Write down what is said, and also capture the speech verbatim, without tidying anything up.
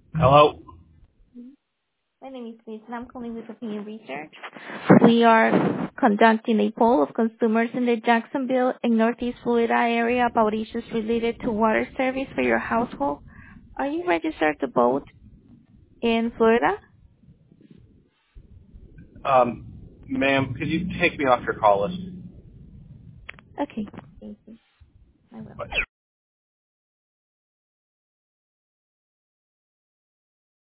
Hello? My name is Liz, and I'm calling with Opinion Research. We are conducting a poll of consumers in the Jacksonville and Northeast Florida area about issues related to water service for your household. Are you registered to vote in Florida? Um, ma'am, could you take me off your call list? Okay. Thank you. I will. Bye.